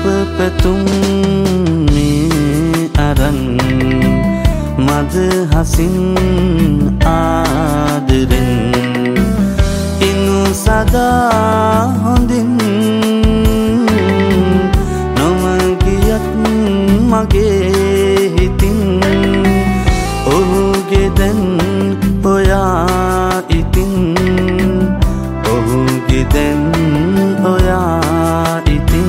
පැතුම් මේ අරන් මද හසින් ආදරෙන් ඉනු සදා හොඳින් නොම ගියත් මගේ හිතින් ඔහුගේ දැන් ඔයා ඉතින් ඔහුගේ දැන් ඔයා ඉතින්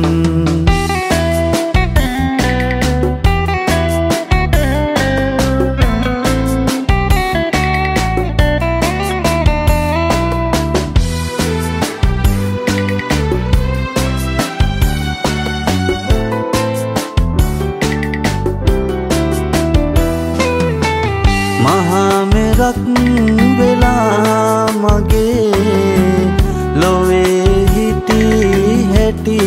මහා මෙරක් වෙලා මගේ ලොවේ හිටි හැටි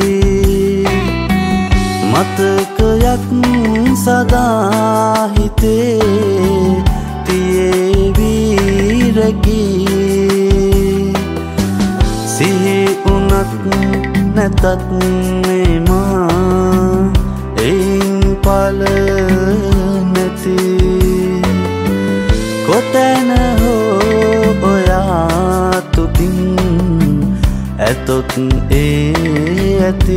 මතකයක් සදා හිතේ තියේවි රැකී සිහි උනත් නැතත් නෙමා එයින් පල නැති කොතැන හෝ ඔයා තුතින් ඇතොත් ඒ ඇති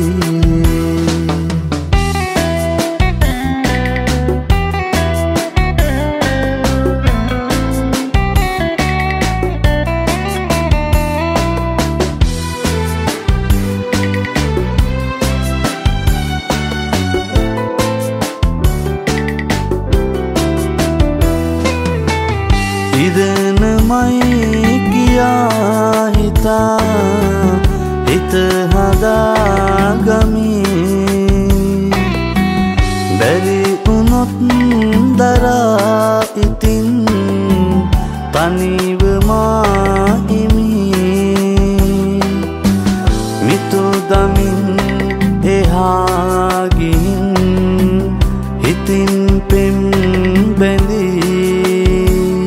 ඉදනමයි කියා හිතා හිත හදාගමි බැරි උනොත් දරා ඉතින් තනිව මා හිමි මිතු දමින් එහා ගිහින් හිතින් පෙම් බැඳී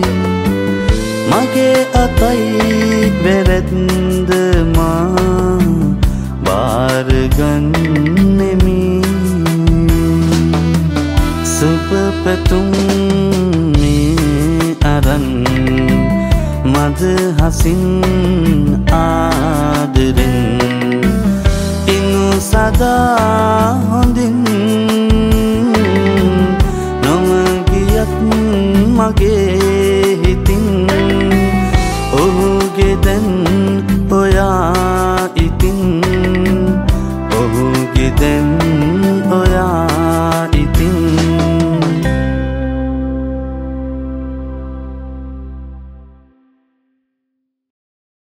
මගේ අතයි වැරැද්ද මා බාරගන්නෙමි සුබ පැතුම් මේ අරන් මද හසින් ආදරෙන් ඉනු සදා හොඳින් නොම ගියත් මගේ හිතින් ඔහුගේ දැන් ඔයා ඉතින්